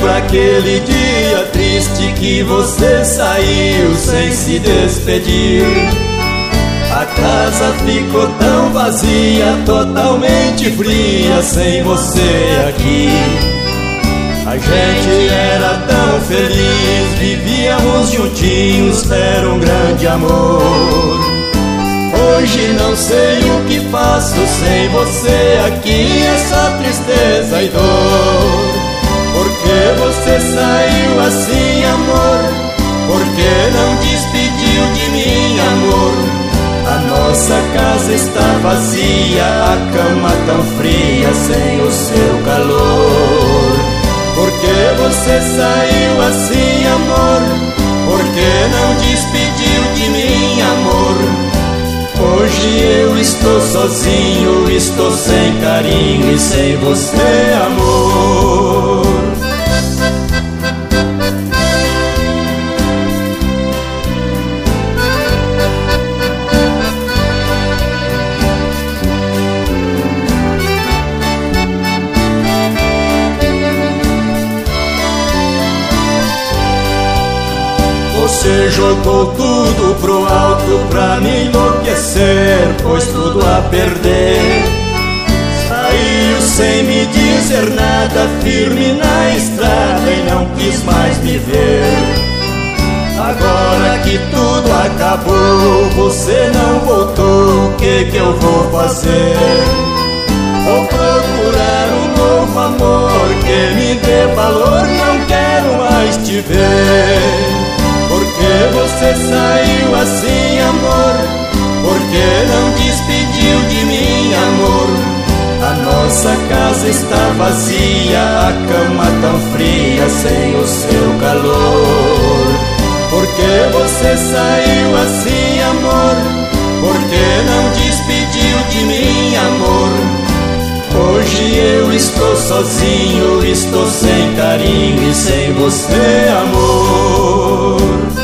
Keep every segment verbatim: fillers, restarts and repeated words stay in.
lembro aquele dia triste que você saiu sem se despedir. A casa ficou tão vazia, totalmente fria, sem você aqui. A gente era tão feliz, vivíamos juntinhos, era um grande amor. Hoje não sei o que faço sem você aqui, é só tristeza e dor. Por que você saiu assim, amor? Por que não despediu de mim, amor? A nossa casa está vazia, a cama tão fria, sem o seu calor. Por que você saiu assim, amor? Por que não despediu de mim, amor? Hoje eu estou sozinho, estou sem carinho e sem você, amor. Você jogou tudo pro alto pra me enlouquecer, pôs tudo a perder. Saiu sem me dizer nada, firme na estrada e não quis mais me ver. Agora que tudo acabou, você não voltou, o que que eu vou fazer? Vou procurar um novo amor que me dê valor, não quero mais te ver. Por que você saiu assim, amor? Por que não despediu de mim, amor? A nossa casa está vazia, a cama tão fria, sem o seu calor. Por que você saiu assim, amor? Por que não despediu de mim, amor? Hoje eu estou sozinho, estou sem carinho e sem você, amor.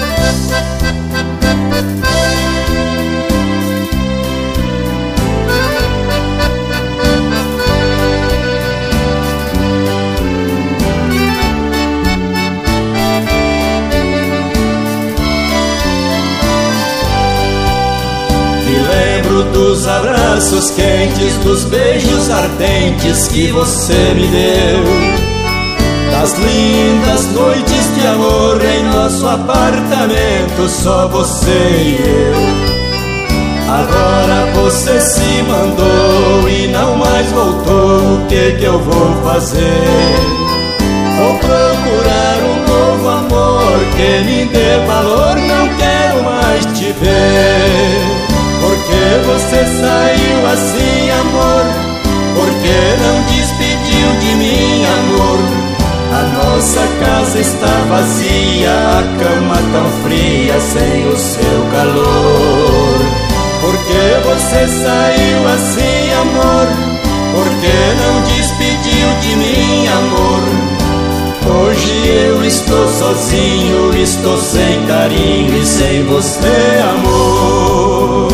Dos abraços quentes, dos beijos ardentes que você me deu, das lindas noites de amor em nosso apartamento, só você e eu. Agora você se mandou e não mais voltou, o que que eu vou fazer? Vou procurar um novo amor que me dê valor, não quero mais te ver. Por que você saiu assim, amor? Por que não despediu de mim, amor? A nossa casa está vazia, a cama tão fria, sem o seu calor. Por que você saiu assim, amor? Por que não despediu de mim, amor? Hoje eu estou sozinho, estou sem carinho e sem você, amor.